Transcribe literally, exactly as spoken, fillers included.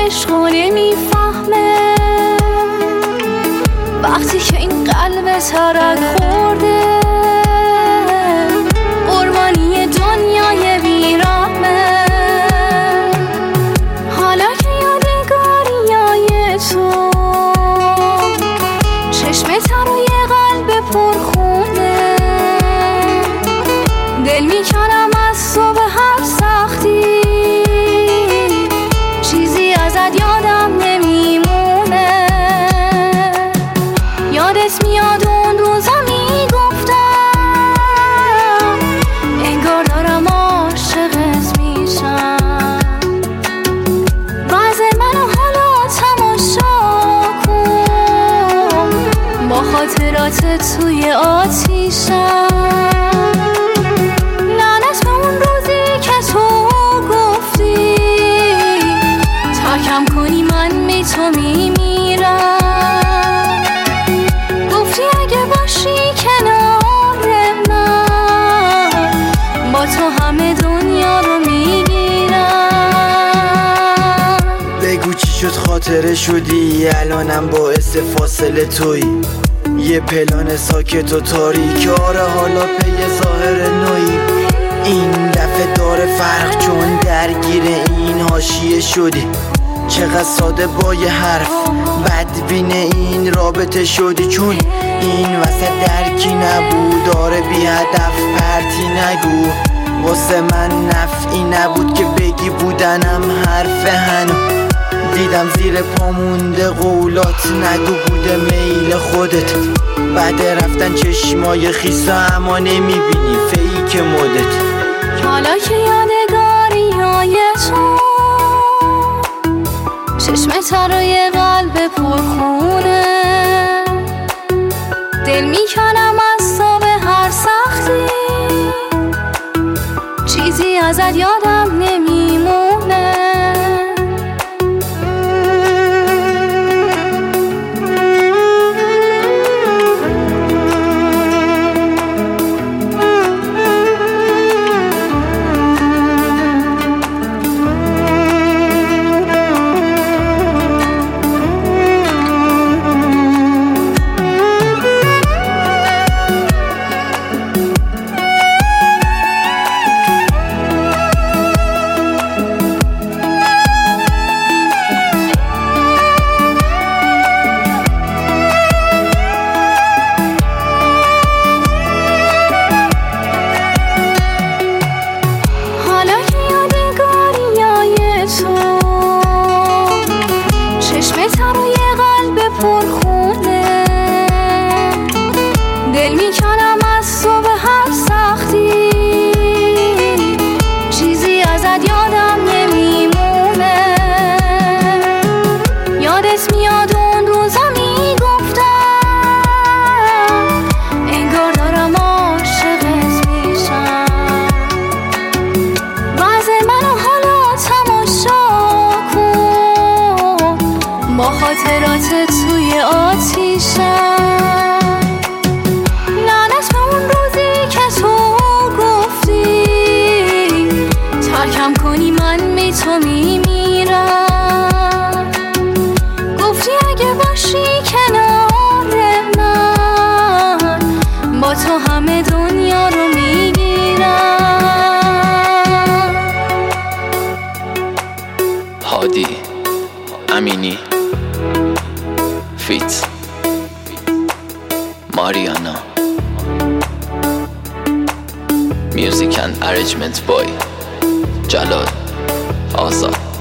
عشقو نمیفهمه وقتی که این قلب ترک خورده قربانی دنیای بیرحمه. حالا که یادگاریای تو چشمت روی قلب پرخونه دل میکنم از تو به هر سختی چیزی ازت یادم نمیمونه. یادت میاد اون روزا میگفتم انگار دارم عاشقت میشم. وضع منو حالا تماشا کن با خاطرات توی آتیشم. لعنت به اون روزی که تو گفتی ترکم کنی من بی تو میمیرم. گفتی اگه باشی کنار من با تو همه دنیا رو میگیرم. بگو چی شد خاطره شدی الانم باعث فاصله توی یه پلان ساکت و تاریک. آره حالا پی ظاهر نوعی این دفعه داره فرق چون درگیر این حاشیه شدی. چقدر ساده با یه حرف بدبین این رابطه شدی چون این وسط درکی نبود. آره بی هدف پرتی نگو واسه من نفعی نبود که بگی بودنم حرف هنو. دیدم زیر پامونده قولات نگو بوده میل خودت. بعد رفتن چشمای خیسا اما نمیبینی فیک مدت. حالا که یادگاریای تو چشمت روی قلب پرخونه دل میکنم از تو به هر سختی چیزی ازت یادم نمیمونه. پرخونه دل میکنم از تو به هر سختی چیزی ازت یادم نمیمونه. یادت میاد اون روزا میگفتم انگار دارم عاشقت میشم. وضع منو حالا تماشا کن با خاطرات توی آتیشم. لعنت به اون روزی که تو گفتی ترکم کنی من بی تو میمیرم. گفتی اگه باشی کنار من با تو همه دنیا رو میگیرم. هادی امینی فیت ماریانا میوزیک اند ارنجمنت بای جلال آزاد.